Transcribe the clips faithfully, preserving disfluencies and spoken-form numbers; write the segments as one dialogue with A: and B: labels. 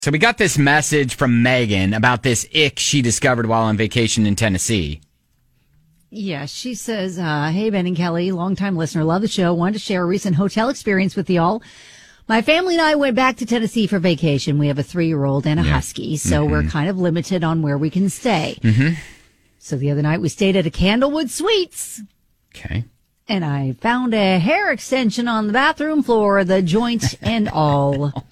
A: So we got this message from Megan about this ick she discovered while on vacation in Tennessee.
B: Yeah, she says, uh, hey, Ben and Kelly, longtime listener, love the show. Wanted to share a recent hotel experience with y'all. My family and I went back to Tennessee for vacation. We have a three-year-old and a yeah. husky, so mm-hmm. we're kind of limited on where we can stay.
A: Mm-hmm.
B: So the other night we stayed at a Candlewood Suites.
A: Okay.
B: And I found a hair extension on the bathroom floor, the joint and all.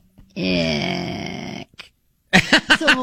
B: Ick. So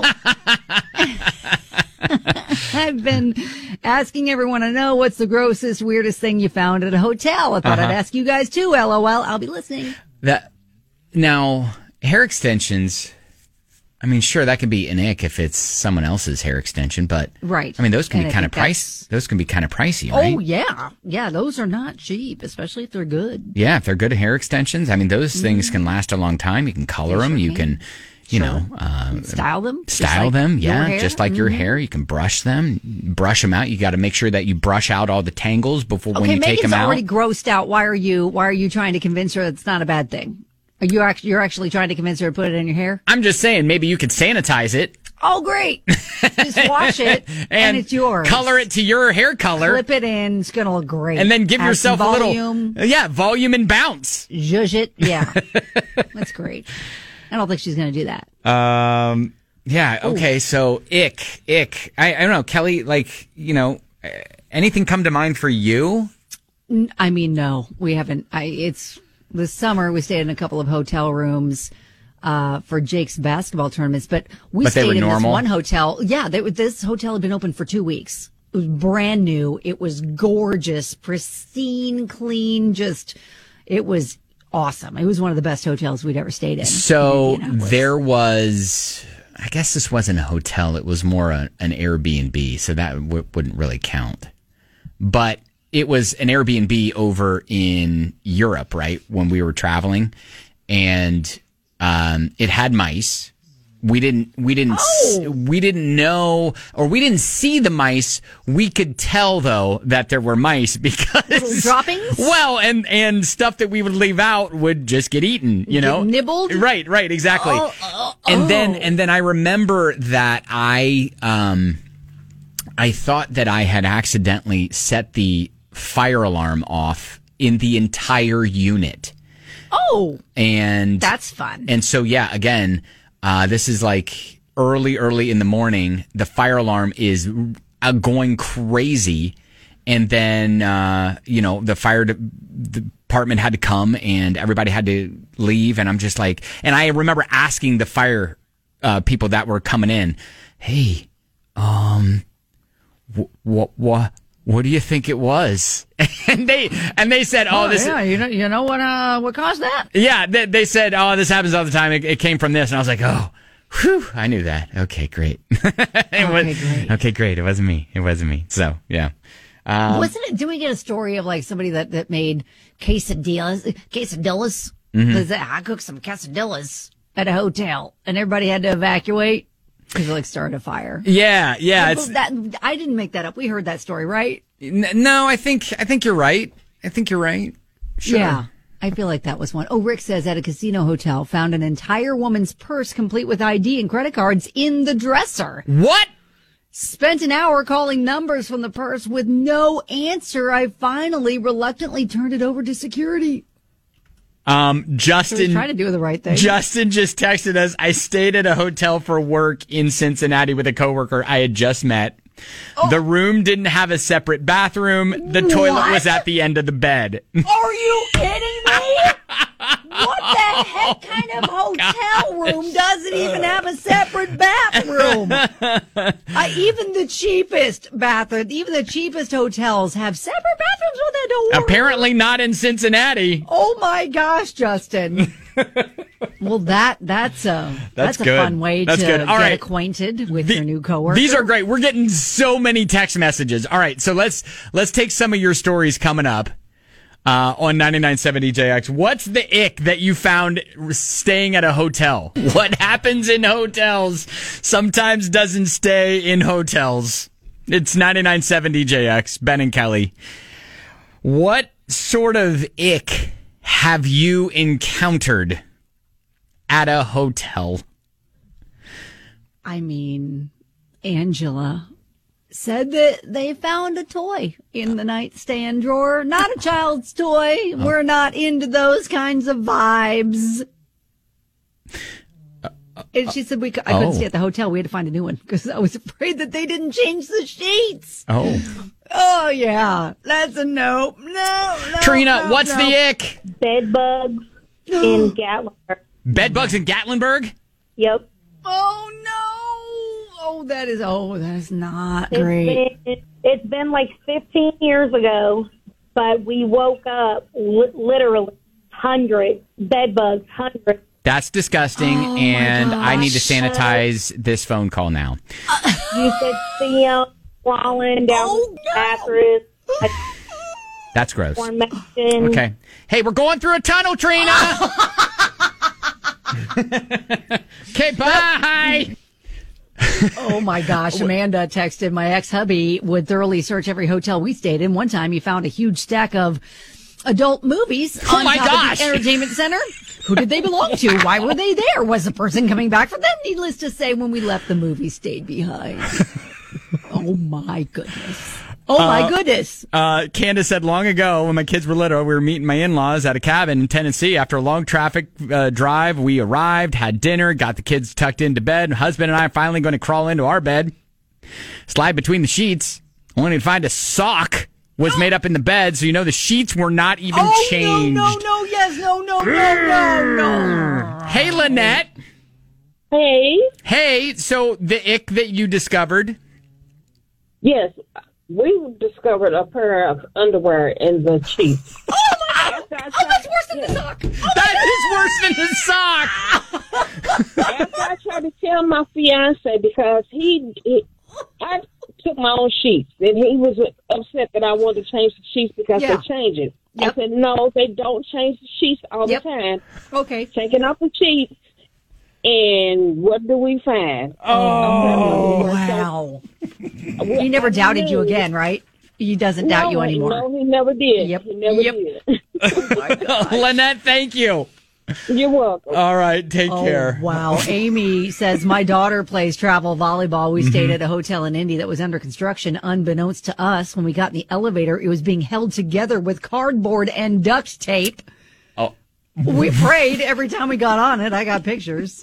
B: I've been asking everyone to know what's the grossest, weirdest thing you found at a hotel. I thought uh-huh. I'd ask you guys too. LOL. I'll be listening.
A: That now hair extensions. I mean, sure, that could be an ick if it's someone else's hair extension, but
B: right.
A: I mean, those can
B: and
A: be kind of price. Those can be kind of pricey, right?
B: Oh yeah, yeah. Those are not cheap, especially if they're good.
A: Yeah, if they're good hair extensions. I mean, those mm. things can last a long time. You can color them. Sure you can, you sure. know, uh,
B: style them.
A: Style
B: like
A: them. Yeah, just like
B: mm-hmm.
A: your hair. You can brush them, brush them out. You got to make sure that you brush out all the tangles before
B: okay,
A: when you
B: Megan's
A: take them out.
B: already grossed out. Why are you? Why are you trying to convince her it's not a bad thing? Are you actually, you're actually trying to convince her to put it in your hair?
A: I'm just saying, maybe you could sanitize it.
B: Oh, great. Just wash it, and, and it's yours.
A: Color it to your hair color.
B: Flip it in. It's going to look great.
A: And then give
B: Add
A: yourself a
B: volume.
A: little... Yeah, volume and bounce.
B: Zhuzh it. Yeah. That's great. I don't think she's going to do that.
A: Um. Yeah, okay, Ooh. so ick, ick. I, I don't know, Kelly, like, you know, anything come to mind for you?
B: I mean, no, we haven't. I It's... This summer, we stayed in a couple of hotel rooms uh, for Jake's basketball tournaments, but we
A: but
B: stayed in
A: normal?
B: this one hotel. Yeah, they, this hotel had been open for two weeks. It was brand new. It was gorgeous, pristine, clean. Just, it was awesome. It was one of the best hotels we'd ever stayed in.
A: So
B: in
A: there was, I guess this wasn't a hotel. It was more a, an Airbnb, so that w- wouldn't really count. But it was an Airbnb over in Europe, right, when we were traveling, and um, it had mice. We didn't, we didn't,
B: oh.
A: we didn't know, or we didn't see the mice. We could tell though that there were mice because
B: little droppings.
A: Well, and and stuff that we would leave out would just get eaten. You
B: get
A: know,
B: nibbled.
A: Right, right, exactly.
B: Oh, oh, oh.
A: And then, and then I remember that I, um, I thought that I had accidentally set the fire alarm off in the entire unit.
B: Oh,
A: and
B: that's fun.
A: And so, yeah, again, uh, this is like early, early in the morning. The fire alarm is uh, going crazy. And then, uh, you know, the fire de- the department had to come and everybody had to leave. And I'm just like, and I remember asking the fire uh, people that were coming in, hey, um, what, what, what? What do you think it was? And they and they said, "Oh,
B: oh
A: this."
B: Yeah, you know, you know what? Uh, what caused that?
A: Yeah, they, they said, "Oh, this happens all the time. It, it came from this," and I was like, "Oh, whew, I knew that." Okay, great. it
B: okay,
A: was,
B: great.
A: Okay, great. It wasn't me. It wasn't me. So, yeah. Um,
B: Wasn't it? Did we get a story of like somebody that, that made quesadillas? Quesadillas.
A: Mm-hmm.
B: I cooked some quesadillas at a hotel, and everybody had to evacuate. Because like started a fire.
A: Yeah, yeah. It's,
B: that, I didn't make that up. We heard that story, right?
A: N- no, I think I think you're right. I think you're right. Sure.
B: Yeah, I feel like that was one. Oh, Rick says at a casino hotel found an entire woman's purse complete with I D and credit cards in the dresser.
A: What?
B: Spent an hour calling numbers from the purse with no answer. I finally reluctantly turned it over to security.
A: Um, Justin,
B: so trying to do the right thing.
A: Justin just texted us. I stayed at a hotel for work in Cincinnati with a coworker I had just met. Oh. The room didn't have a separate bathroom. The
B: What?
A: toilet was at the end of the bed.
B: Are you kidding me? What the heck kind of hotel room doesn't even have a separate bathroom? uh, even the cheapest bathroom, even the cheapest hotels have separate bathrooms with a door.
A: Apparently not in Cincinnati.
B: Oh my gosh, Justin. Well, that that's a that's,
A: that's
B: a
A: good.
B: fun way
A: that's
B: to
A: good. All
B: get
A: right.
B: acquainted with
A: the,
B: your new coworker.
A: These are great. We're getting so many text messages. All right, so let's let's take some of your stories coming up uh, on ninety-nine point seven D J X. What's the ick that you found staying at a hotel? What happens in hotels sometimes doesn't stay in hotels. It's ninety-nine point seven D J X. Ben and Kelly. What sort of ick have you encountered at a hotel?
B: I mean, Angela said that they found a toy in the nightstand drawer. Not a child's toy. Oh. We're not into those kinds of vibes. Uh, uh, and she said, we, I couldn't oh. stay at the hotel. We had to find a new one because I was afraid that they didn't change the sheets.
A: Oh.
B: Oh, yeah. That's a no. No, no.
A: Trina,
B: no,
A: what's
B: no.
A: the ick?
C: Bed bugs in Gatlinburg.
A: Bed bugs in Gatlinburg?
C: Yep.
B: Oh, no. Oh, that is, oh, that is not
C: It's
B: great.
C: been, it's been like fifteen years ago, but we woke up li- literally hundreds, bed bugs, hundreds.
A: That's disgusting,
B: Oh,
A: and
B: my
A: I need to
B: gosh.
A: sanitize this phone call now.
C: You could see them crawling down
B: Oh,
C: the
B: no.
C: mattress.
A: That's gross.
C: Formation.
A: Okay. Hey, we're going through a tunnel, Trina. Okay, bye.
B: Oh my gosh, Amanda texted my ex-hubby would thoroughly search every hotel we stayed in. One time he found a huge stack of adult movies
A: Oh
B: on
A: my
B: top
A: gosh.
B: of the entertainment center. Who did they belong to? Why were they there? Was the person coming back for them? Needless to say, when we left, the movie stayed behind. Oh my goodness. Oh my
A: Uh,
B: goodness.
A: Uh, Candace said long ago when my kids were little, we were meeting my in-laws at a cabin in Tennessee. After a long traffic uh, drive, we arrived, had dinner, got the kids tucked into bed. Husband and I are finally going to crawl into our bed, slide between the sheets, only to find a sock was made up in the bed. So, you know, the sheets were not even
B: Oh,
A: changed.
B: no, no, no, yes, no, no, no, no, no.
A: Hey, Lynette.
C: Hey.
A: Hey, so the ick that you discovered.
D: Yes, we discovered a pair of underwear in the sheets.
B: Oh my God. Oh, that's worse than the sock. Oh,
A: That is worse than the sock.
D: After I tried to tell my fiance because he, he, I took my own sheets, and he was upset that I wanted to change the sheets because
B: Yeah.
D: they change it.
B: Yep.
D: I said, no, they don't change the sheets all
B: Yep.
D: the time.
B: okay.
D: Taking off the sheets, and what do we find?
B: Oh,
D: So,
B: wow.
D: we-
B: He never
D: I
B: doubted you
D: knew-
B: again, right? He doesn't doubt you
D: No,
B: anymore.
D: No, he never did.
B: Yep.
D: He never
B: Yep.
D: did.
A: Lynette, thank you.
D: You're welcome.
A: All right, take
B: Oh,
A: care.
B: wow. Amy says, my daughter plays travel volleyball. We
A: Mm-hmm.
B: stayed at a hotel in Indy that was under construction. Unbeknownst to us, when we got in the elevator, it was being held together with cardboard and duct tape.
A: Oh,
B: We prayed every time we got on it. I got pictures.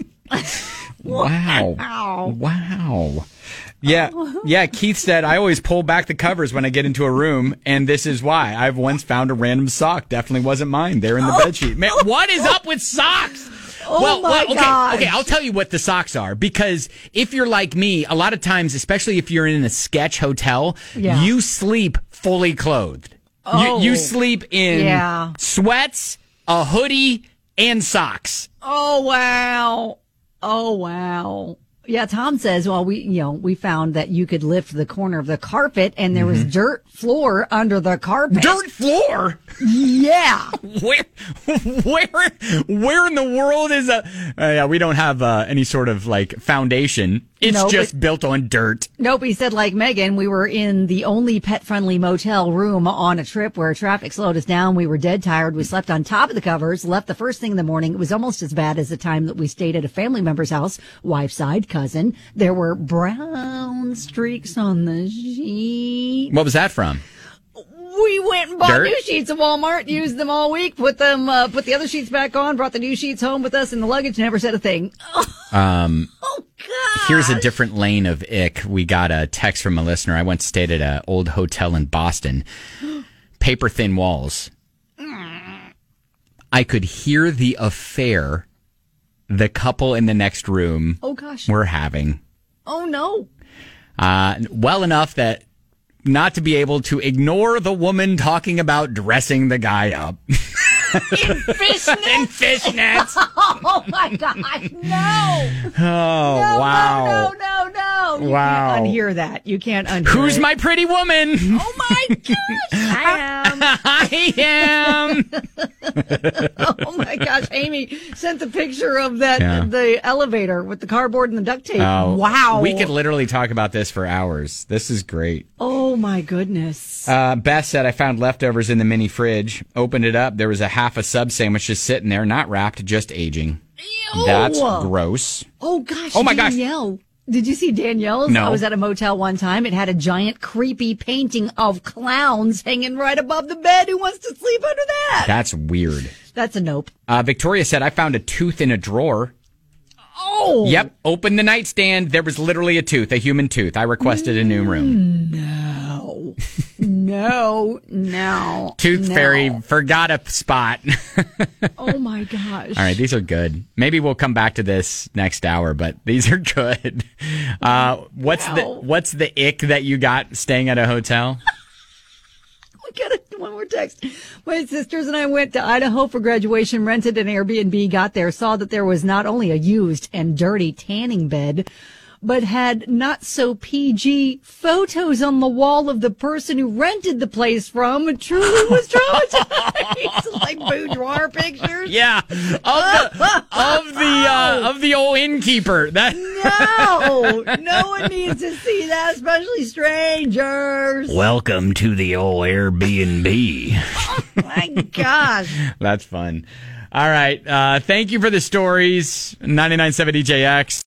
A: wow.
B: Wow.
A: Wow. Yeah, yeah. Keith said, I always pull back the covers when I get into a room, and this is why. I've once found a random sock. Definitely wasn't mine. There in the bedsheet. Man, what is up with socks?
B: Oh,
A: well,
B: my
A: well, okay,
B: gosh.
A: okay. I'll tell you what the socks are, because if you're like me, a lot of times, especially if you're in a sketch hotel,
B: Yeah.
A: you sleep fully clothed.
B: Oh.
A: You, you sleep in
B: Yeah.
A: sweats, a hoodie, and socks.
B: Oh, wow. Oh, wow. Yeah, Tom says, well, we, you know, we found that you could lift the corner of the carpet and there was dirt floor under the carpet.
A: Dirt floor?
B: Yeah.
A: Where, where, where in the world is a? Uh, yeah, we don't have uh, any sort of like foundation. It's
B: No,
A: just
B: but-
A: built on dirt.
B: Nope, he said, like Megan, we were in the only pet-friendly motel room on a trip where traffic slowed us down. We were dead tired. We slept on top of the covers, left the first thing in the morning. It was almost as bad as the time that we stayed at a family member's house, wife's side, cousin. There were brown streaks on the sheet.
A: What was that from?
B: We went and bought
A: Dirt?
B: new sheets at Walmart, used them all week, put them, uh, put the other sheets back on, brought the new sheets home with us in the luggage, never said a thing.
A: Um,
B: Oh, God.
A: here's a different lane of ick. We got a text from a listener. I once stayed at an old hotel in Boston. Paper thin walls. I could hear the affair the couple in the next room
B: Oh, gosh.
A: were having.
B: Oh, no.
A: Uh, well enough that not to be able to ignore the woman talking about dressing the guy up.
B: In fishnets?
A: In fishnets.
B: Oh, my God. No.
A: Oh,
B: No,
A: wow.
B: No, no, no, no. You
A: Wow.
B: can't unhear that. You can't unhear
A: Who's
B: it.
A: my pretty woman?
B: Oh, my gosh. I am.
A: I am.
B: Oh, my gosh. Amy sent the picture of that,
A: Yeah.
B: the elevator with the cardboard and the duct tape.
A: Oh,
B: Wow.
A: We could literally talk about this for hours. This is great.
B: Oh, my goodness.
A: Uh, Beth said, I found leftovers in the mini fridge. Opened it up. There was a half a sub sandwich just sitting there, not wrapped, just aging.
B: Ew.
A: That's gross.
B: Oh, gosh.
A: Oh, my gosh.
B: Danielle. Did you see Danielle's?
A: No.
B: I was at a motel one time. It had a giant creepy painting of clowns hanging right above the bed. Who wants to sleep under that?
A: That's weird.
B: That's a nope.
A: Uh, Victoria said, I found a tooth in a drawer.
B: Oh.
A: Yep. Opened the nightstand. There was literally a tooth, a human tooth. I requested a new room.
B: No. No. No.
A: Tooth
B: no.
A: fairy forgot a spot.
B: Oh, my gosh.
A: All right. These are good. Maybe we'll come back to this next hour, but these are good. Uh, what's
B: Wow.
A: the, what's the ick that you got staying at a hotel?
B: We got a, one more text. My sisters and I went to Idaho for graduation, rented an Airbnb, got there, saw that there was not only a used and dirty tanning bed, but had not so P G photos on the wall of the person who rented the place from. It truly was traumatized. Like boudoir pictures.
A: Yeah. Of the, of the, uh, of the old innkeeper. That.
B: No, no one needs to see that, especially strangers.
A: Welcome to the old Airbnb.
B: My gosh.
A: That's fun. All right. Uh, thank you for the stories. ninety-nine point seven D J X.